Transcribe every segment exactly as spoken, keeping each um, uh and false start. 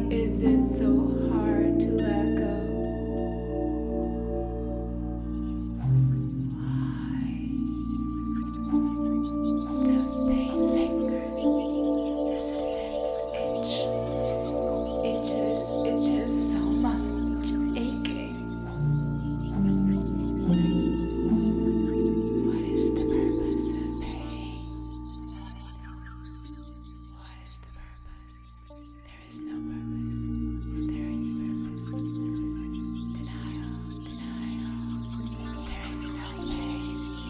is it so hard to let go? Why? The pain lingers as the lips itch. Itches, itches so much, aching. What is the purpose of pain? What is the purpose? There is no purpose. Is there any purpose? Denial, denial. There is no pain.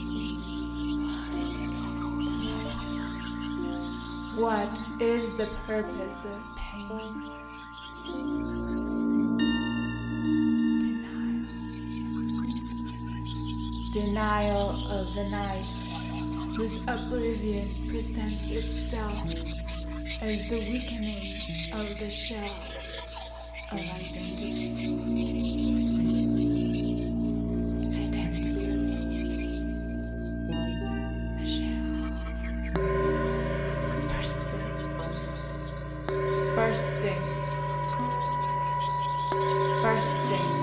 What is the purpose of pain? Denial. Denial of the night, whose oblivion presents itself as the weakening of the shell of identity. Identity. The shell. Bursting. Bursting. Bursting.